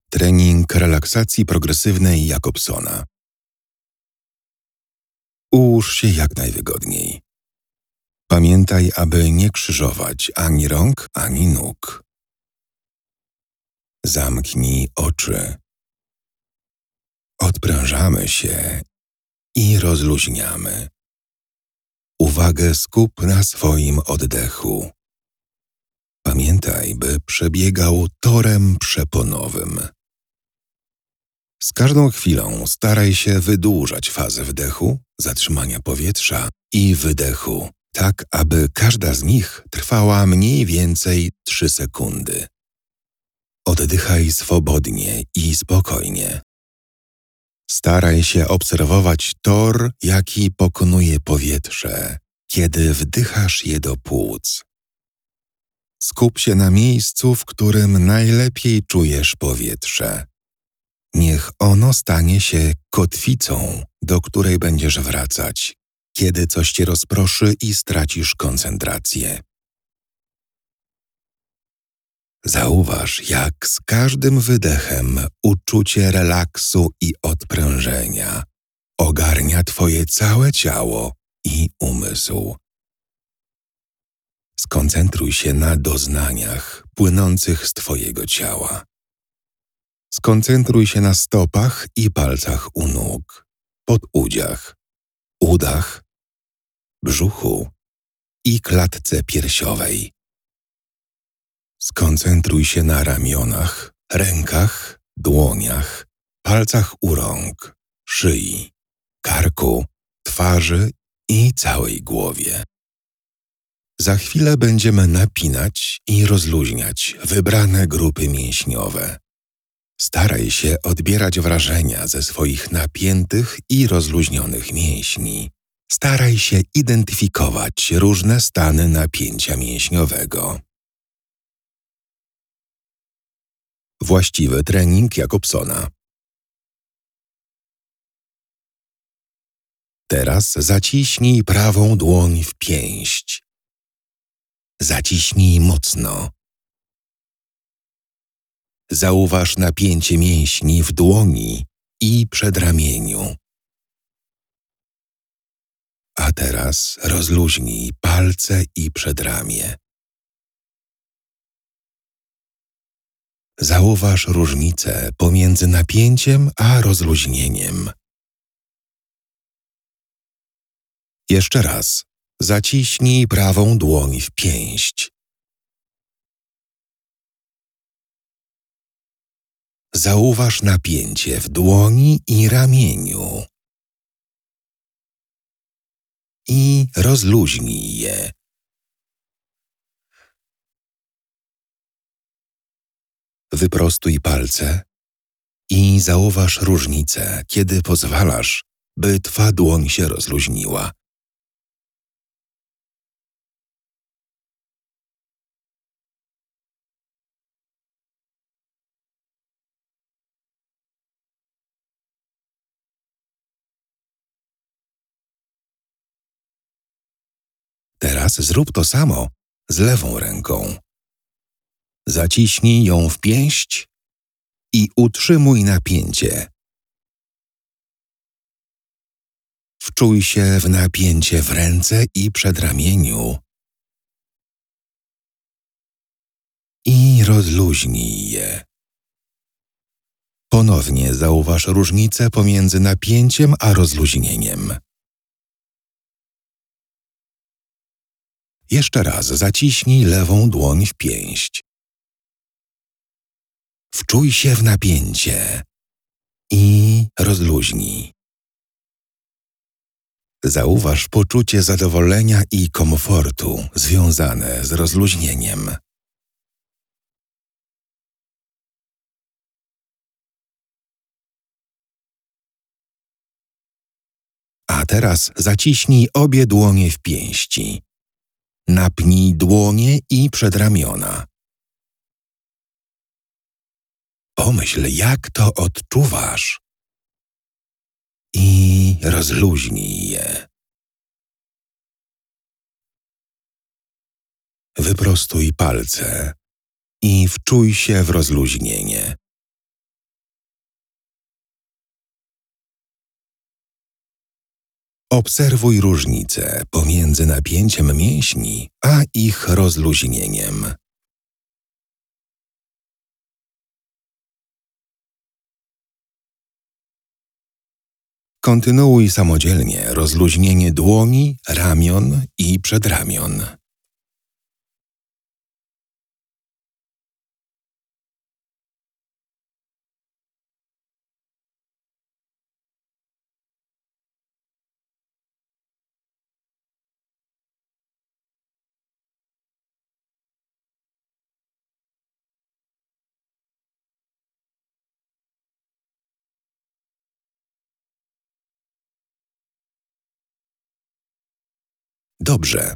Trening relaksacji progresywnej Jacobsona. Ułóż się jak najwygodniej. Pamiętaj, aby nie krzyżować ani rąk, ani nóg. Zamknij oczy. Odprężamy się i rozluźniamy. Uwagę skup na swoim oddechu. Pamiętaj, by przebiegał torem przeponowym. Z każdą chwilą staraj się wydłużać fazę wdechu, zatrzymania powietrza i wydechu, tak aby każda z nich trwała mniej więcej 3 sekundy. Oddychaj swobodnie i spokojnie. Staraj się obserwować tor, jaki pokonuje powietrze, kiedy wdychasz je do płuc. Skup się na miejscu, w którym najlepiej czujesz powietrze. Niech ono stanie się kotwicą, do której będziesz wracać, kiedy coś cię rozproszy i stracisz koncentrację. Zauważ, jak z każdym wydechem uczucie relaksu i odprężenia ogarnia twoje całe ciało i umysł. Skoncentruj się na doznaniach płynących z twojego ciała. Skoncentruj się na stopach i palcach u nóg, podudziach, udach, brzuchu i klatce piersiowej. Skoncentruj się na ramionach, rękach, dłoniach, palcach u rąk, szyi, karku, twarzy i całej głowie. Za chwilę będziemy napinać i rozluźniać wybrane grupy mięśniowe. Staraj się odbierać wrażenia ze swoich napiętych i rozluźnionych mięśni. Staraj się identyfikować różne stany napięcia mięśniowego. Właściwy trening Jacobsona. Teraz zaciśnij prawą dłoń w pięść. Zaciśnij mocno. Zauważ napięcie mięśni w dłoni i przedramieniu. A teraz rozluźnij palce i przedramię. Zauważ różnicę pomiędzy napięciem a rozluźnieniem. Jeszcze raz. Zaciśnij prawą dłoń w pięść. Zauważ napięcie w dłoni i ramieniu. I rozluźnij je. Wyprostuj palce i zauważ różnicę, kiedy pozwalasz, by twa dłoń się rozluźniła. Teraz zrób to samo z lewą ręką. Zaciśnij ją w pięść i utrzymuj napięcie. Wczuj się w napięcie w ręce i przedramieniu i rozluźnij je. Ponownie zauważ różnicę pomiędzy napięciem a rozluźnieniem. Jeszcze raz zaciśnij lewą dłoń w pięść. Wczuj się w napięcie i rozluźnij. Zauważ poczucie zadowolenia i komfortu związane z rozluźnieniem. A teraz zaciśnij obie dłonie w pięści. Napnij dłonie i przedramiona. Pomyśl, jak to odczuwasz. I rozluźnij je. Wyprostuj palce i wczuj się w rozluźnienie. Obserwuj różnicę pomiędzy napięciem mięśni a ich rozluźnieniem. Kontynuuj samodzielnie rozluźnienie dłoni, ramion i przedramion. Dobrze.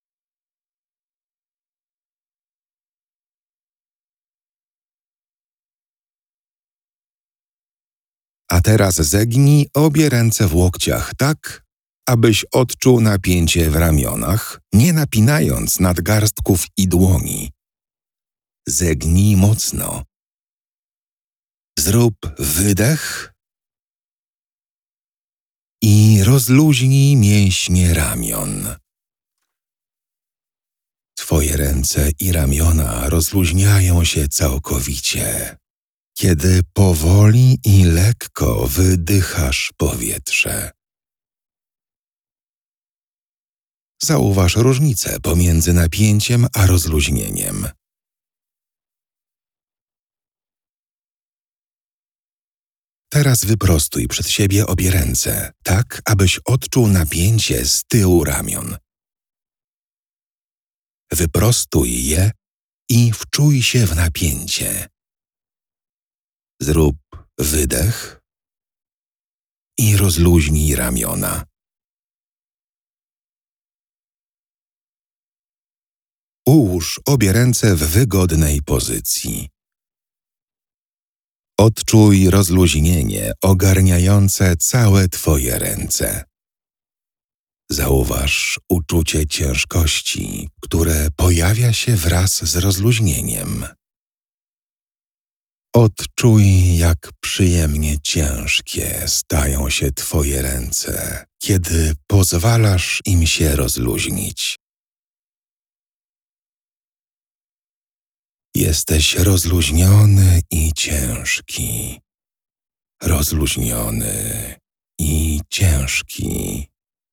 A teraz zegnij obie ręce w łokciach tak, abyś odczuł napięcie w ramionach, nie napinając nadgarstków i dłoni. Zegnij mocno. Zrób wydech i rozluźnij mięśnie ramion. Twoje ręce i ramiona rozluźniają się całkowicie, kiedy powoli i lekko wydychasz powietrze. Zauważ różnicę pomiędzy napięciem a rozluźnieniem. Teraz wyprostuj przed siebie obie ręce, tak abyś odczuł napięcie z tyłu ramion. Wyprostuj je i wczuj się w napięcie. Zrób wydech i rozluźnij ramiona. Ułóż obie ręce w wygodnej pozycji. Odczuj rozluźnienie ogarniające całe Twoje ręce. Zauważ uczucie ciężkości, które pojawia się wraz z rozluźnieniem. Odczuj, jak przyjemnie ciężkie stają się Twoje ręce, kiedy pozwalasz im się rozluźnić. Jesteś rozluźniony i ciężki. Rozluźniony i ciężki.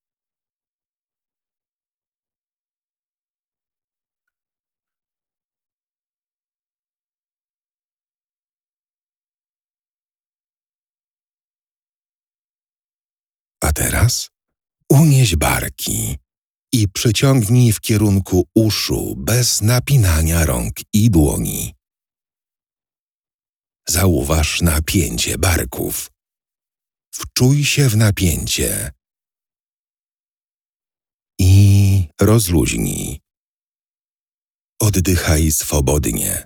A teraz unieś barki i przyciągnij w kierunku uszu bez napinania rąk i dłoni. Zauważ napięcie barków. Wczuj się w napięcie i rozluźnij. Oddychaj swobodnie.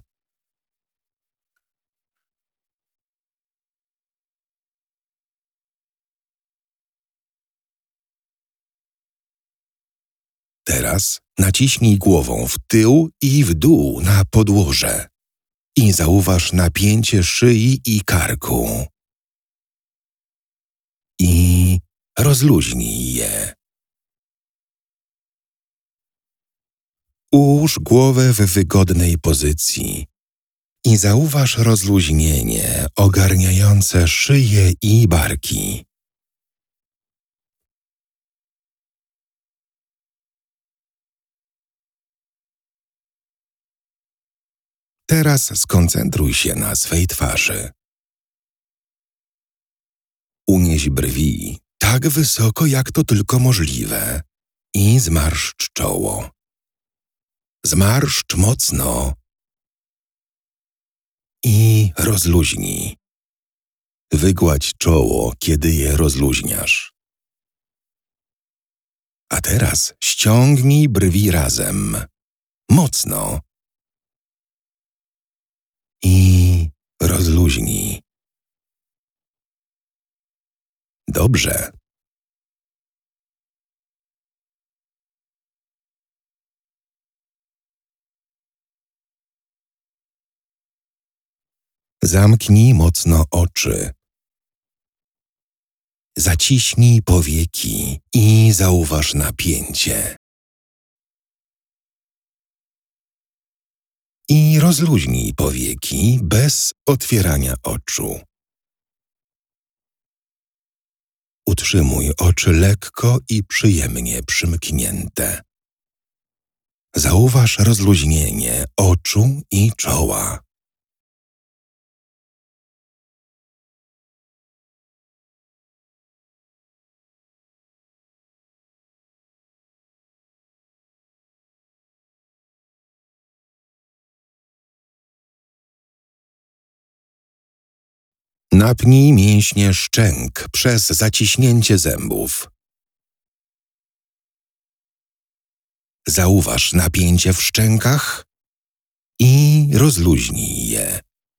Teraz naciśnij głową w tył i w dół na podłoże i zauważ napięcie szyi i karku. I rozluźnij je. Ułóż głowę w wygodnej pozycji i zauważ rozluźnienie ogarniające szyję i barki. Teraz skoncentruj się na swej twarzy. Unieś brwi tak wysoko, jak to tylko możliwe i zmarszcz czoło. Zmarszcz mocno i rozluźnij. Wygładź czoło, kiedy je rozluźniasz. A teraz ściągnij brwi razem. Mocno. I rozluźnij. Dobrze. Zamknij mocno oczy. zaciśnij powieki i zauważ napięcie. I rozluźnij powieki bez otwierania oczu. Utrzymuj oczy lekko i przyjemnie przymknięte. Zauważ rozluźnienie oczu i czoła. Napnij mięśnie szczęk przez zaciśnięcie zębów. Zauważ napięcie w szczękach i rozluźnij je.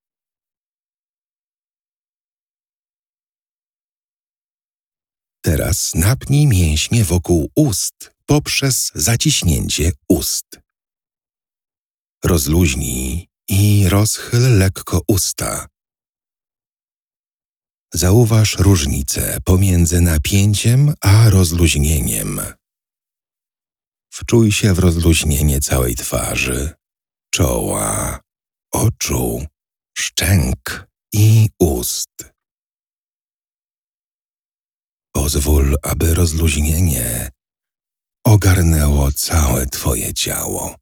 Teraz napnij mięśnie wokół ust poprzez zaciśnięcie ust. Rozluźnij i rozchyl lekko usta. Zauważ różnicę pomiędzy napięciem a rozluźnieniem. Wczuj się w rozluźnienie całej twarzy, czoła, oczu, szczęk i ust. Pozwól, aby rozluźnienie ogarnęło całe Twoje ciało.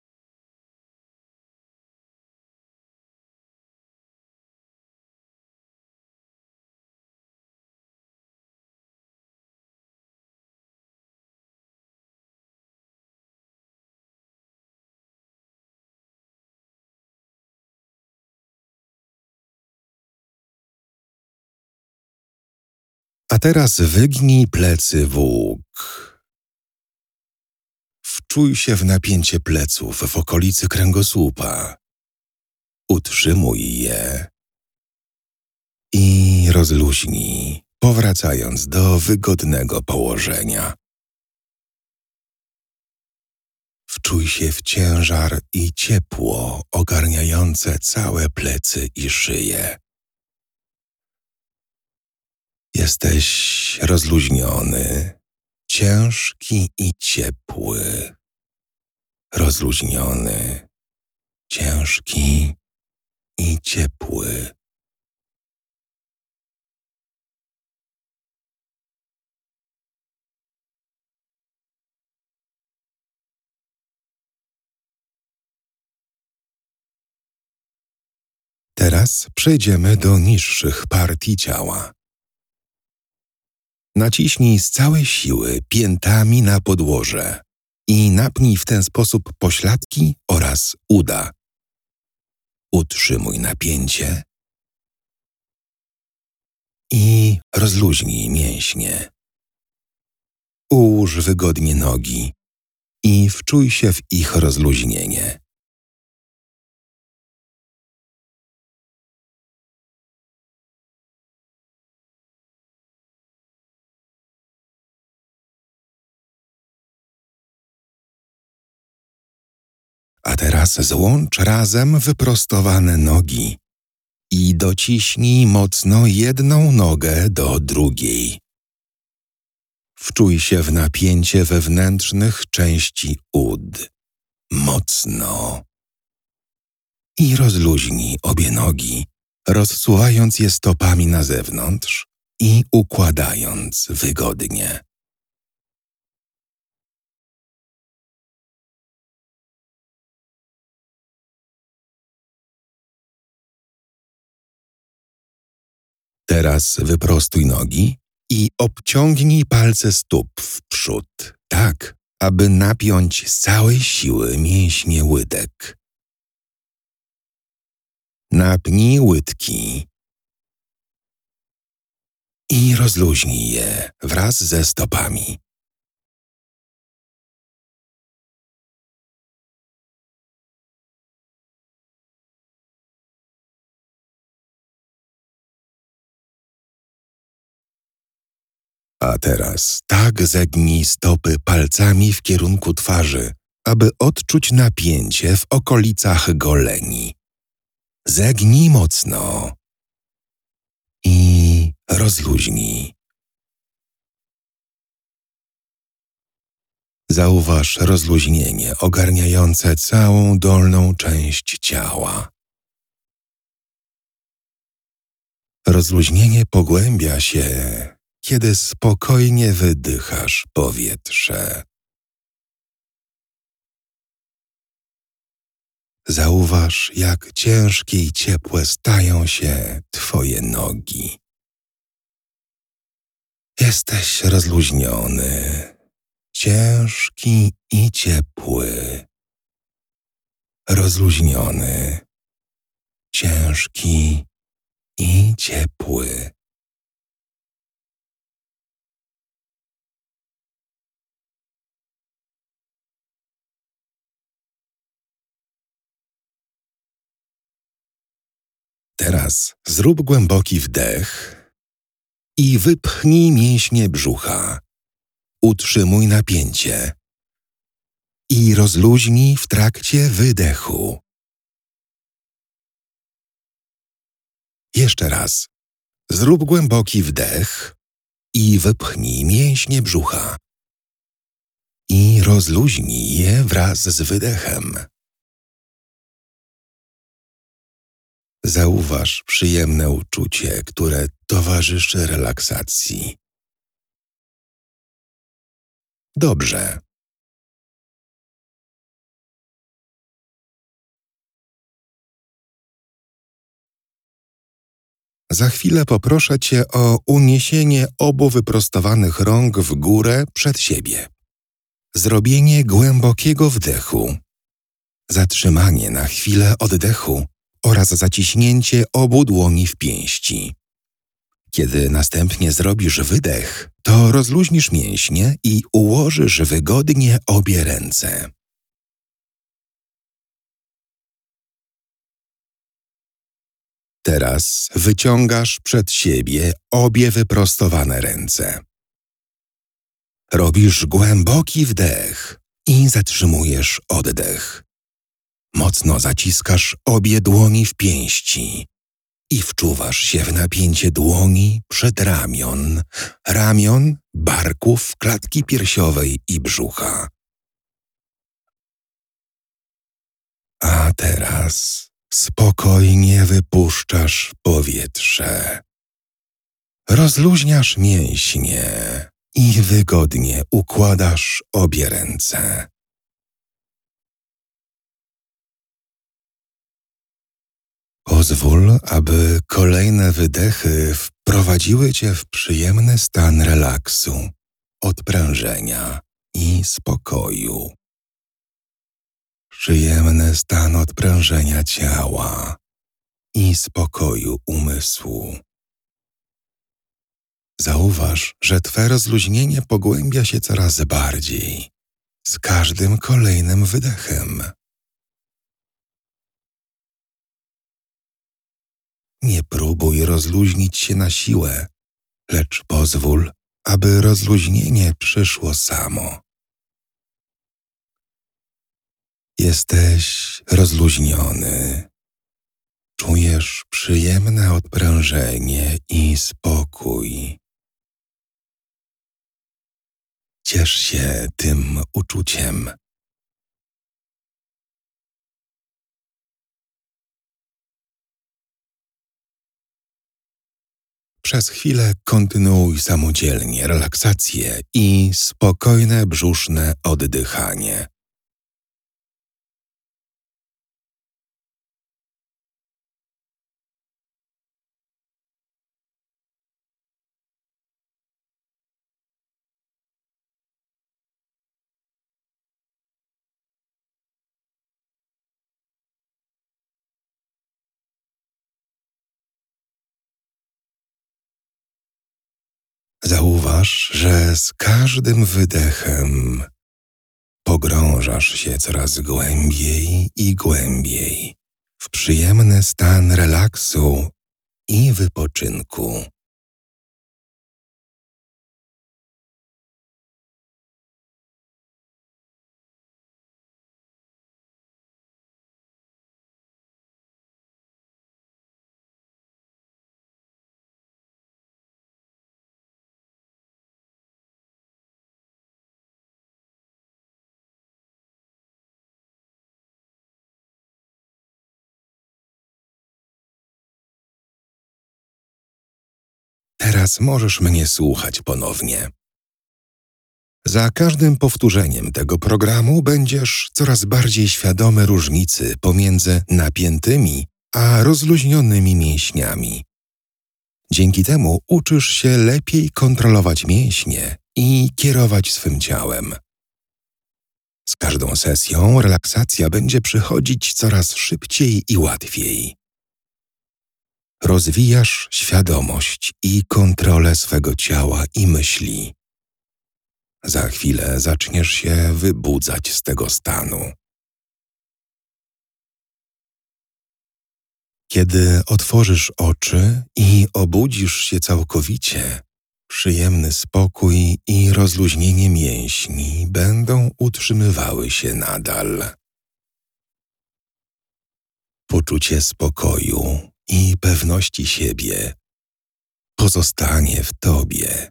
A teraz wygnij plecy w łuk. Wczuj się w napięcie pleców w okolicy kręgosłupa. Utrzymuj je i rozluźnij, powracając do wygodnego położenia. Wczuj się w ciężar i ciepło ogarniające całe plecy i szyję. Jesteś rozluźniony, ciężki i ciepły. Rozluźniony, ciężki i ciepły. Teraz przejdziemy do niższych partii ciała. Naciśnij z całej siły piętami na podłoże i napnij w ten sposób pośladki oraz uda. Utrzymuj napięcie i rozluźnij mięśnie. Ułóż wygodnie nogi i wczuj się w ich rozluźnienie. A teraz złącz razem wyprostowane nogi i dociśnij mocno jedną nogę do drugiej. Wczuj się w napięcie wewnętrznych części ud. Mocno. I rozluźnij obie nogi, rozsuwając je stopami na zewnątrz i układając wygodnie. Teraz wyprostuj nogi i obciągnij palce stóp w przód, tak, aby napiąć z całej siły mięśnie łydek. Napnij łydki i rozluźnij je wraz ze stopami. A teraz tak zegnij stopy palcami w kierunku twarzy, aby odczuć napięcie w okolicach goleni. Zegnij mocno i rozluźnij, Zauważ rozluźnienie ogarniające całą dolną część ciała. Rozluźnienie pogłębia się, kiedy spokojnie wydychasz powietrze. Zauważ, jak ciężkie i ciepłe stają się twoje nogi. Jesteś rozluźniony, ciężki i ciepły. Rozluźniony, ciężki i ciepły. Teraz zrób głęboki wdech i wypchnij mięśnie brzucha. Utrzymuj napięcie i rozluźnij w trakcie wydechu. Jeszcze raz. Zrób głęboki wdech i wypchnij mięśnie brzucha. I rozluźnij je wraz z wydechem. Zauważ przyjemne uczucie, które towarzyszy relaksacji. Dobrze. Za chwilę poproszę Cię o uniesienie obu wyprostowanych rąk w górę przed siebie. Zrobienie głębokiego wdechu. Zatrzymanie na chwilę oddechu oraz zaciśnięcie obu dłoni w pięści. Kiedy następnie zrobisz wydech, to rozluźnisz mięśnie i ułożysz wygodnie obie ręce. Teraz wyciągasz przed siebie obie wyprostowane ręce. Robisz głęboki wdech i zatrzymujesz oddech. Mocno zaciskasz obie dłoni w pięści i wczuwasz się w napięcie dłoni ramion, barków, klatki piersiowej i brzucha. A teraz spokojnie wypuszczasz powietrze. Rozluźniasz mięśnie i wygodnie układasz obie ręce. Pozwól, aby kolejne wydechy wprowadziły Cię w przyjemny stan relaksu, odprężenia i spokoju. Przyjemny stan odprężenia ciała i spokoju umysłu. Zauważ, że Twe rozluźnienie pogłębia się coraz bardziej z każdym kolejnym wydechem. Nie próbuj rozluźnić się na siłę, lecz pozwól, aby rozluźnienie przyszło samo. Jesteś rozluźniony. Czujesz przyjemne odprężenie i spokój. Ciesz się tym uczuciem. Przez chwilę kontynuuj samodzielnie relaksację i spokojne brzuszne oddychanie. Zauważ, że z każdym wydechem pogrążasz się coraz głębiej i głębiej w przyjemny stan relaksu i wypoczynku. teraz możesz mnie słuchać ponownie. Za każdym powtórzeniem tego programu będziesz coraz bardziej świadomy różnicy pomiędzy napiętymi a rozluźnionymi mięśniami. Dzięki temu uczysz się lepiej kontrolować mięśnie i kierować swym ciałem. Z każdą sesją relaksacja będzie przychodzić coraz szybciej i łatwiej. Rozwijasz świadomość i kontrolę swego ciała i myśli. Za chwilę zaczniesz się wybudzać z tego stanu. Kiedy otworzysz oczy i obudzisz się całkowicie, przyjemny spokój i rozluźnienie mięśni będą utrzymywały się nadal. Poczucie spokoju i pewności siebie pozostanie w tobie.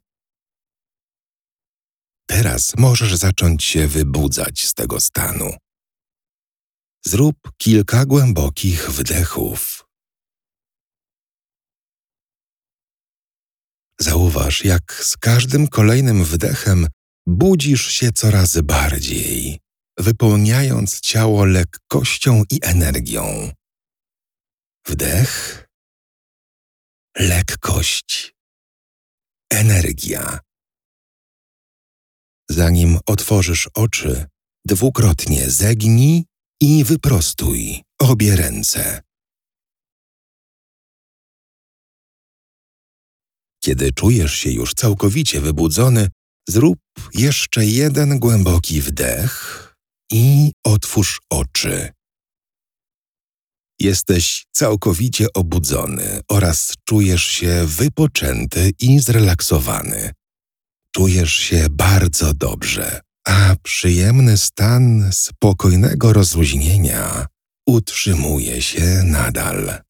Teraz możesz zacząć się wybudzać z tego stanu. Zrób kilka głębokich wdechów. Zauważ, jak z każdym kolejnym wdechem budzisz się coraz bardziej, wypełniając ciało lekkością i energią. Wdech, lekkość, energia. Zanim otworzysz oczy, dwukrotnie zegnij i wyprostuj obie ręce. Kiedy czujesz się już całkowicie wybudzony, zrób jeszcze jeden głęboki wdech i otwórz oczy. Jesteś całkowicie obudzony oraz czujesz się wypoczęty i zrelaksowany. Czujesz się bardzo dobrze, a przyjemny stan spokojnego rozluźnienia utrzymuje się nadal.